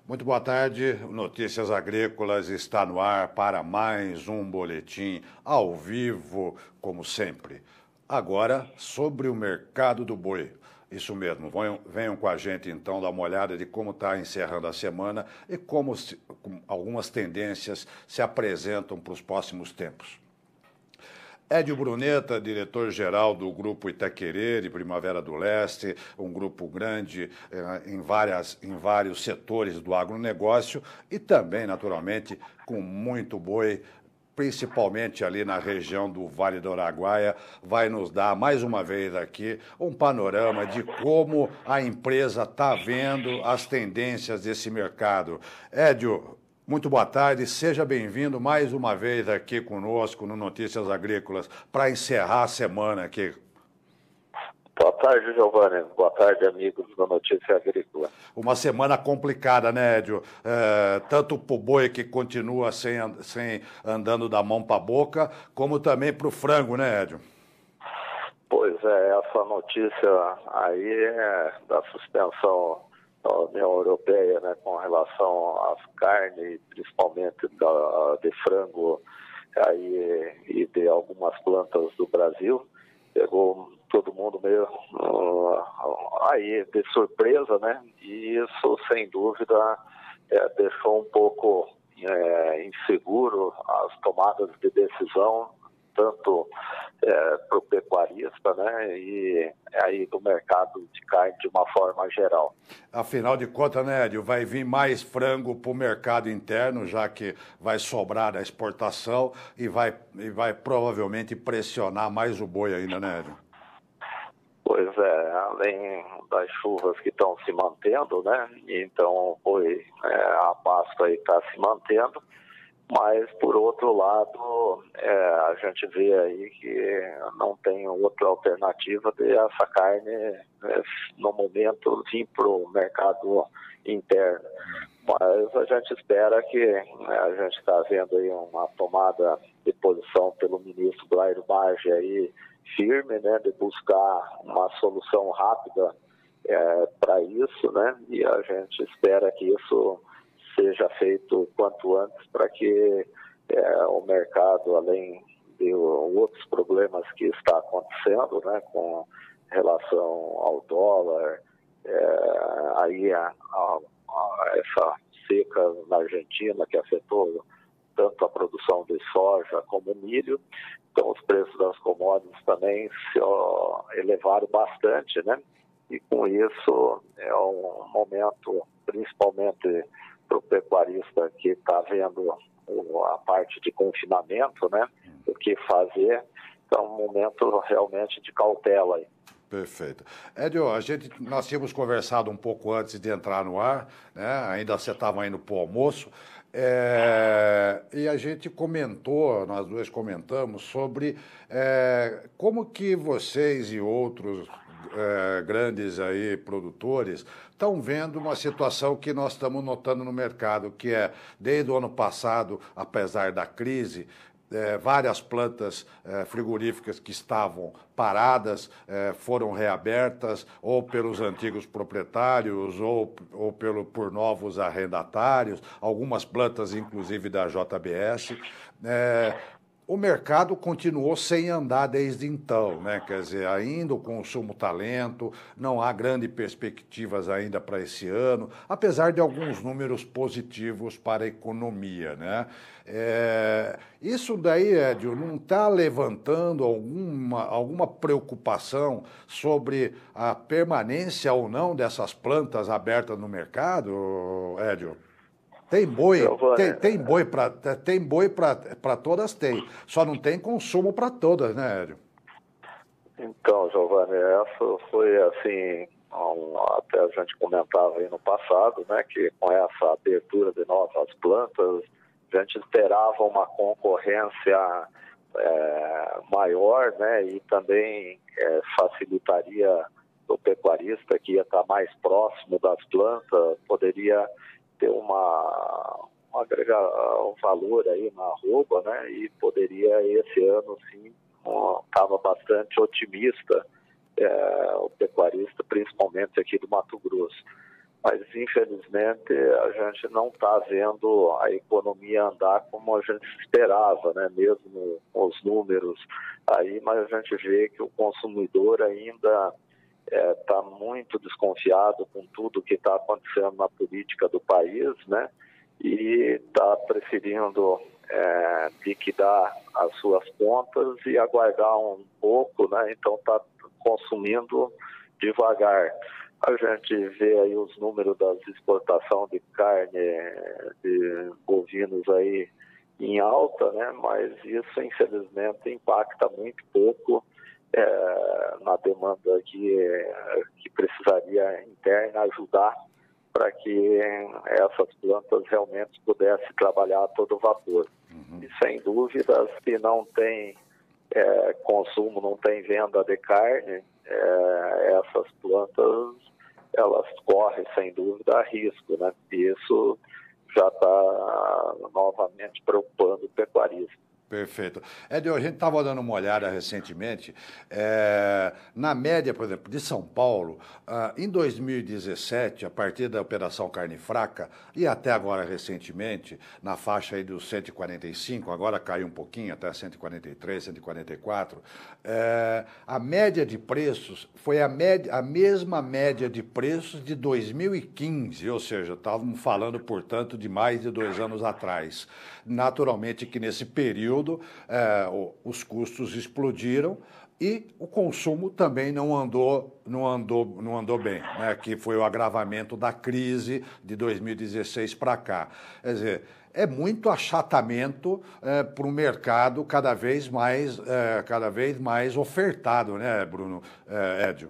Muito boa tarde. Notícias Agrícolas está no ar para mais um boletim ao vivo, como sempre. Agora, sobre o mercado do boi. Isso mesmo, venham com a gente então dar uma olhada de como está encerrando a semana e como algumas tendências se apresentam para os próximos tempos. Edio Bruneta, diretor-geral do Grupo Itaquerê, de Primavera do Leste, um grupo grande em vários setores do agronegócio e também, naturalmente, com muito boi, principalmente ali na região do Vale do Araguaia, vai nos dar, mais uma vez aqui, um panorama de como a empresa está vendo as tendências desse mercado. Edio, muito boa tarde, seja bem-vindo mais uma vez aqui conosco no Notícias Agrícolas para encerrar a semana aqui. Boa tarde, Giovanni. Boa tarde, amigos da Notícia Agrícola. Uma semana complicada, né, Edio? Tanto para o boi que continua sem andando da mão para a boca, como também para o frango, né, Edio? Pois é, essa notícia aí é da suspensão da União Europeia, né, com relação às carnes, principalmente de frango aí, e de algumas plantas do Brasil, pegou todo mundo meio aí de surpresa, né? E isso, sem dúvida, deixou um pouco inseguro as tomadas de decisão, tanto para o pecuarista, né, e aí do mercado de carne de uma forma geral. Afinal de contas, né, Edio, vai vir mais frango para o mercado interno, já que vai sobrar a exportação e vai provavelmente pressionar mais o boi ainda, né, Edio? Pois é, além das chuvas que estão se mantendo, né, então o boi, a pasto aí está se mantendo. Mas, por outro lado, a gente vê aí que não tem outra alternativa de essa carne, no momento, vir para o mercado interno. Mas a gente espera que a gente está vendo aí uma tomada de posição pelo ministro Blairo Maggi aí firme, né, de buscar uma solução rápida para isso, né, e a gente espera que isso seja feito quanto antes para que o mercado, além de outros problemas que está acontecendo, né, com relação ao dólar, aí essa seca na Argentina que afetou tanto a produção de soja como milho, então os preços das commodities também se elevaram bastante, né? E com isso é um momento, principalmente para o pecuarista que está vendo a parte de confinamento, né? O que fazer, então um momento realmente de cautela aí. Perfeito. Edio, nós tínhamos conversado um pouco antes de entrar no ar, né? Ainda você estava indo para o almoço, e a gente comentou, nós dois comentamos sobre como que vocês e outros grandes aí produtores estão vendo uma situação que nós estamos notando no mercado, que é, desde o ano passado, apesar da crise, várias plantas frigoríficas que estavam paradas foram reabertas ou pelos antigos proprietários ou por novos arrendatários, algumas plantas inclusive da JBS. O mercado continuou sem andar desde então, né? Quer dizer, ainda o consumo está lento, não há grandes perspectivas ainda para esse ano, apesar de alguns números positivos para a economia, né? Isso daí, Edio, não está levantando alguma preocupação sobre a permanência ou não dessas plantas abertas no mercado, Edio? Tem boi para todas, tem. Só não tem consumo para todas, né, Edio? Então, Giovanni, essa foi assim, até a gente comentava aí no passado, né, que com essa abertura de novas plantas, a gente esperava uma concorrência maior, né, e também facilitaria o pecuarista que ia estar mais próximo das plantas, poderia ter agregar um valor aí na arroba, né? E poderia esse ano, sim, estava bastante otimista o pecuarista, principalmente aqui do Mato Grosso. mas infelizmente a gente não está vendo a economia andar como a gente esperava, né? Mesmo os números aí, mas a gente vê que o consumidor ainda está muito desconfiado com tudo que está acontecendo na política do país, né? E está preferindo liquidar as suas contas e aguardar um pouco, né? Então está consumindo devagar. A gente vê aí os números das exportações de carne de bovinos aí em alta, né? Mas isso infelizmente impacta muito pouco na demanda que precisaria interna ajudar para que essas plantas realmente pudessem trabalhar a todo vapor. E sem dúvida, se não tem consumo, não tem venda de carne, essas plantas elas correm sem dúvida risco, né? E isso já está novamente preocupando o pecuarista. Perfeito. Edio, a gente estava dando uma olhada recentemente, na média, por exemplo, de São Paulo, em 2017, a partir da Operação Carne Fraca, e até agora recentemente, na faixa aí dos 145, agora caiu um pouquinho, até 143, 144, a média de preços foi a mesma média de preços de 2015, ou seja, estávamos falando, portanto, de mais de 2 anos atrás. Naturalmente que nesse período os custos explodiram e o consumo também não andou bem, né? Que foi o agravamento da crise de 2016 para cá. Quer dizer, é muito achatamento para um mercado cada vez mais ofertado, né, Bruno, Edio?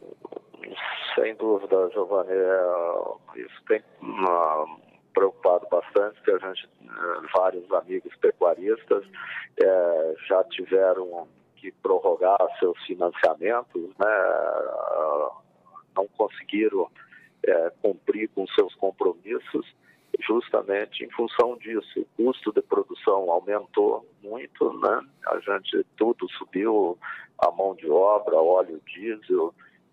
Sem dúvida, Giovanni, isso tem preocupado bastante, que a gente, vários amigos pecuaristas já tiveram que prorrogar seus financiamentos, né? Não conseguiram cumprir com seus compromissos, justamente em função disso. O custo de produção aumentou muito, né? Tudo subiu, a mão de obra, óleo diesel,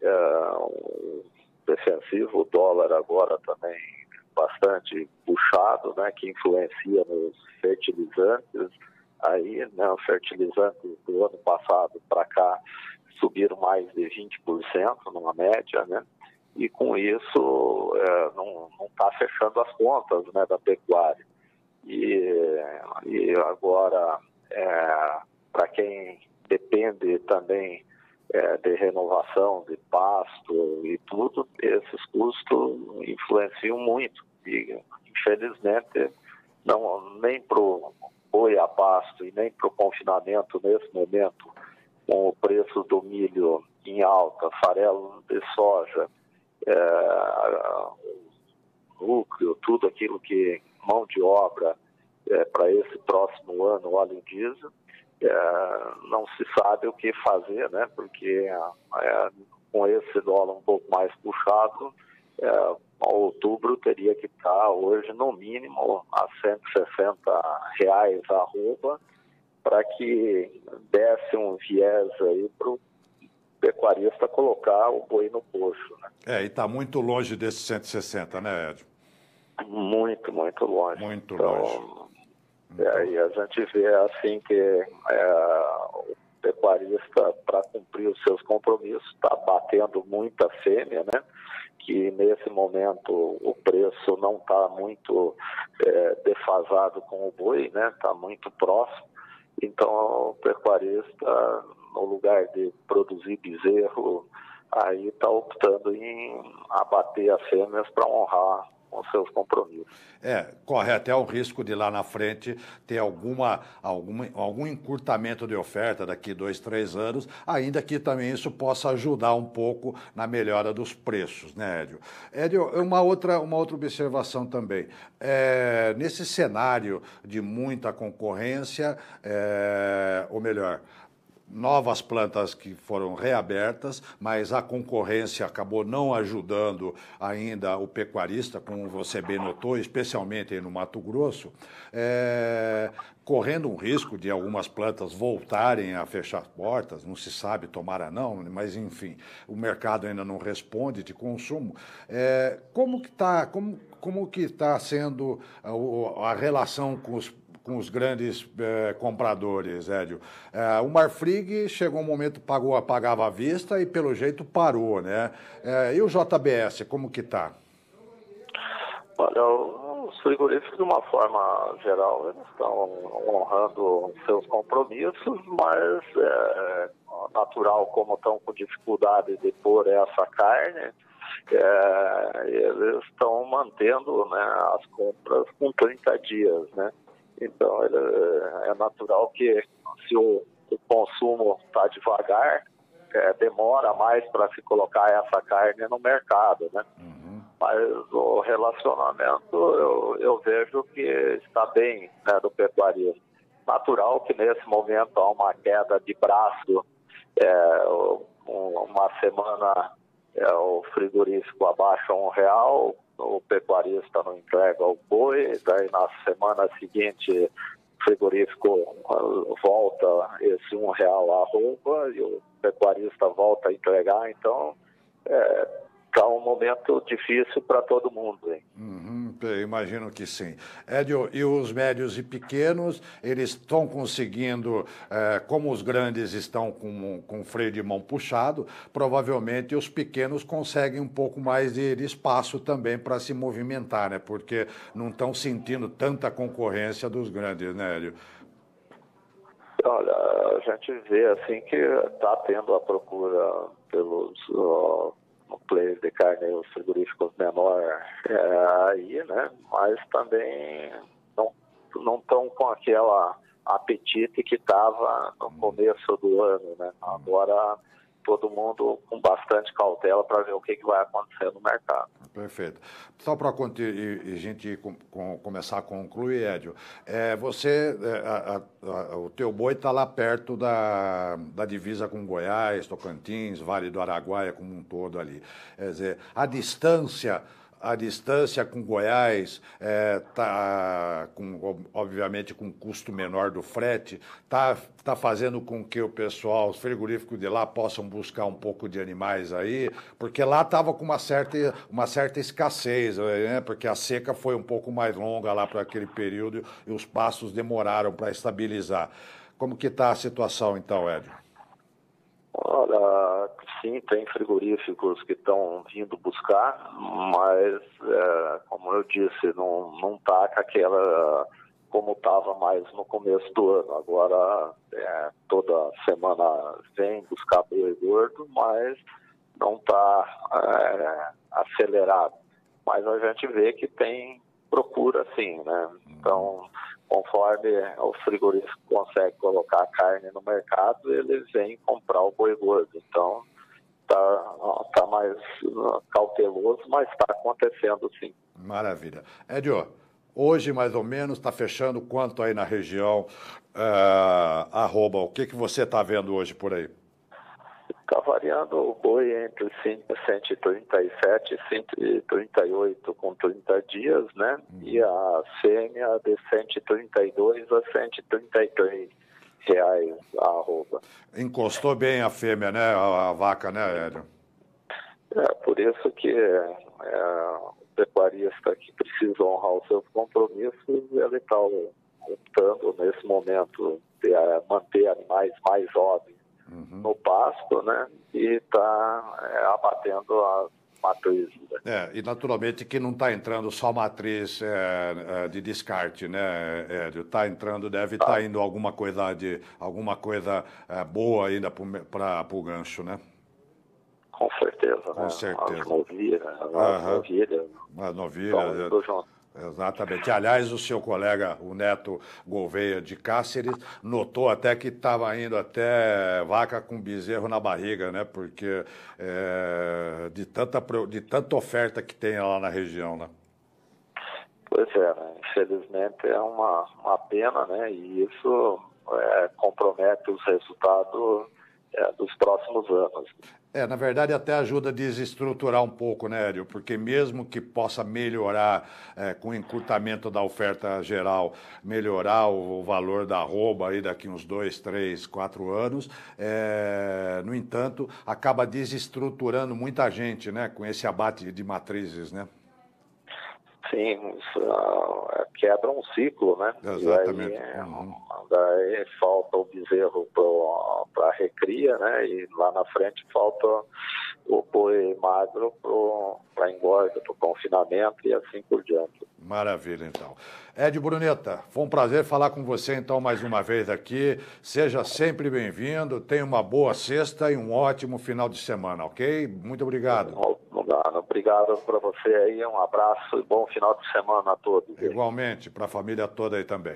o defensivo, o dólar agora também bastante puxado, né, que influencia nos fertilizantes. Aí, né, os fertilizantes do ano passado para cá subiram mais de 20% numa média, né? E com isso não está fechando as contas, né, da pecuária. E agora, para quem depende também de renovação de pasto e tudo, esses custos influenciam muito. E, infelizmente, nem para o boi a pasto e nem para o confinamento nesse momento, com o preço do milho em alta, farelo de soja, núcleo, tudo aquilo que mão de obra para esse próximo ano, óleo diesel, não se sabe o que fazer, né? Porque com esse dólar um pouco mais puxado, outubro teria que estar hoje no mínimo a R$160 a arroba, para que desse um viés aí para o pecuarista colocar o boi no coxo, né? E está muito longe desses 160, né, Edio? Muito, muito longe. Muito longe. E a gente vê assim que o pecuarista, para cumprir os seus compromissos, está batendo muita fêmea, né? Que nesse momento o preço não está muito defasado com o boi, né? Está muito próximo. Então o pecuarista, no lugar de produzir bezerro, aí está optando em abater as fêmeas para honrar com seus compromissos. Corre até o risco de lá na frente ter algum encurtamento de oferta daqui 2, 3 anos, ainda que também isso possa ajudar um pouco na melhora dos preços, né, Edio? Edio, uma outra observação também. Nesse cenário de muita concorrência, ou melhor, novas plantas que foram reabertas, mas a concorrência acabou não ajudando ainda o pecuarista, como você bem notou, especialmente aí no Mato Grosso, correndo um risco de algumas plantas voltarem a fechar portas, não se sabe, tomara não, mas enfim, o mercado ainda não responde de consumo. Como que está sendo a relação com os grandes compradores, Edio? O Marfrig chegou um momento, pagava à vista e pelo jeito parou, né? E o JBS, como que está? Olha, os frigoríficos, de uma forma geral, eles estão honrando seus compromissos, mas é natural, como estão com dificuldade de pôr essa carne, eles estão mantendo, né, as compras com 30 dias, né? Então, é natural que se o consumo está devagar, demora mais para se colocar essa carne no mercado, né? Mas o relacionamento eu vejo que está bem, né, do pecuarista. Natural que nesse momento há uma queda de braço, uma semana o frigorífico abaixa R$1, o pecuarista não entrega o boi, daí na semana seguinte o frigorífico volta esse R$1 a roupa e o pecuarista volta a entregar, então está um momento difícil para todo mundo, hein? Imagino que sim. Edio, e os médios e pequenos, eles estão conseguindo, como os grandes estão com freio de mão puxado, provavelmente os pequenos conseguem um pouco mais de espaço também para se movimentar, né? Porque não estão sentindo tanta concorrência dos grandes, né, Edio? Olha, a gente vê assim que está tendo a procura pelos players de carne, os frigoríficos menores aí, né? Mas também não estão com aquela apetite que estava no começo do ano, né? Agora todo mundo com bastante cautela para ver o que vai acontecer no mercado. Perfeito. Só para a gente começar a concluir, Edio, o teu boi está lá perto da divisa com Goiás, Tocantins, Vale do Araguaia como um todo ali. Quer dizer, a distância com Goiás está, obviamente, com custo menor do frete, está fazendo com que o pessoal, os frigoríficos de lá, possam buscar um pouco de animais aí, porque lá estava com uma certa escassez, né? Porque a seca foi um pouco mais longa lá para aquele período e os pastos demoraram para estabilizar. Como que está a situação, então, Edio? Olha, sim, tem frigoríficos que estão vindo buscar, mas, como eu disse, não está com aquela como estava mais no começo do ano. Agora, toda semana vem buscar boi gordo, mas não está acelerado. Mas a gente vê que tem procura, sim, né? Então, conforme o frigorífico consegue colocar a carne no mercado, eles vêm comprar o boi gordo. Então, tá mais cauteloso, mas está acontecendo, sim. Maravilha. Edio, hoje, mais ou menos, está fechando quanto aí na região arroba? O que você está vendo hoje por aí? Está variando o boi entre 137 e 138 com 30 dias, né? E a fêmea de 132 a 133 reais a arroba. Encostou bem a fêmea, né? A vaca, né, Edio? Por isso que o pecuarista que precisa honrar os seus compromissos, ele está optando nesse momento de manter animais mais jovens no pasto, né? E está abatendo as matrizes. E naturalmente que não está entrando só matriz de descarte, né, Edio? Está entrando, deve estar indo alguma coisa boa ainda para o gancho, né? Com certeza, Com né? certeza. As novilhas. Exatamente. Aliás, o seu colega, o Neto Gouveia de Cáceres, notou até que estava indo até vaca com bezerro na barriga, né? Porque de tanta oferta que tem lá na região, né? Pois é, né? Infelizmente é uma pena, né? E isso compromete os resultados dos próximos anos. Na verdade, até ajuda a desestruturar um pouco, né, Hélio? Porque mesmo que possa melhorar com o encurtamento da oferta geral, melhorar o valor da arroba aí daqui uns 2, 3, 4 anos, no entanto, acaba desestruturando muita gente, né, com esse abate de matrizes, né? Sim, isso quebra um ciclo, né? Exatamente. E aí, daí falta o bezerro para a recria, né? E lá na frente falta o boi magro para engorda, para o confinamento e assim por diante. Maravilha, então. Ed Bruneta, foi um prazer falar com você, então, mais uma vez aqui. Seja sempre bem-vindo, tenha uma boa sexta e um ótimo final de semana, ok? Muito obrigado. Obrigado para você aí, um abraço e bom final de semana a todos. Igualmente, para a família toda aí também.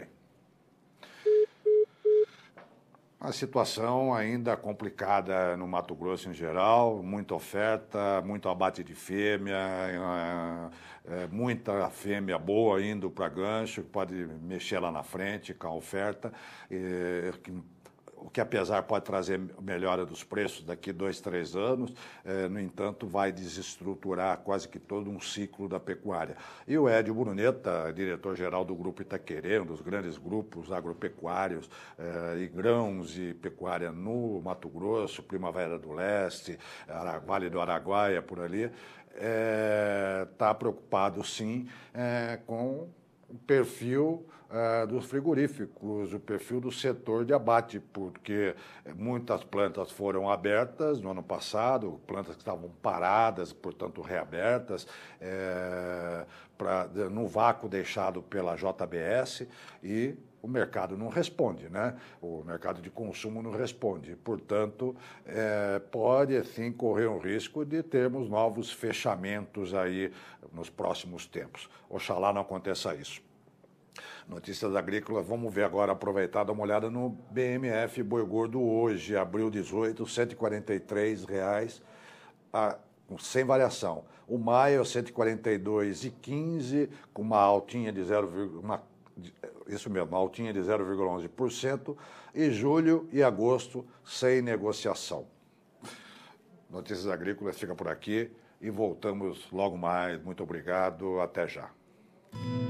A situação ainda complicada no Mato Grosso em geral, muita oferta, muito abate de fêmea, muita fêmea boa indo para gancho, que pode mexer lá na frente com a oferta, o que apesar pode trazer melhora dos preços daqui 2, 3 anos, no entanto vai desestruturar quase que todo um ciclo da pecuária. E o Edio Bruneta, diretor-geral do Grupo Itaquerê, um dos grandes grupos agropecuários e grãos e pecuária no Mato Grosso, Primavera do Leste, Vale do Araguaia, por ali, está preocupado sim com o perfil dos frigoríficos, o perfil do setor de abate, porque muitas plantas foram abertas no ano passado, plantas que estavam paradas, portanto reabertas, no vácuo deixado pela JBS, e o mercado não responde, né? O mercado de consumo não responde. Portanto, pode, sim, correr um risco de termos novos fechamentos aí nos próximos tempos. Oxalá não aconteça isso. Notícias agrícolas, vamos ver agora, aproveitar, dar uma olhada no BMF Boi Gordo hoje, abril 18, R$ 143,00, sem variação. O maio, R$ 142,15, com uma altinha de 0,11%, e julho e agosto sem negociação. Notícias agrícolas fica por aqui e voltamos logo mais. Muito obrigado, até já.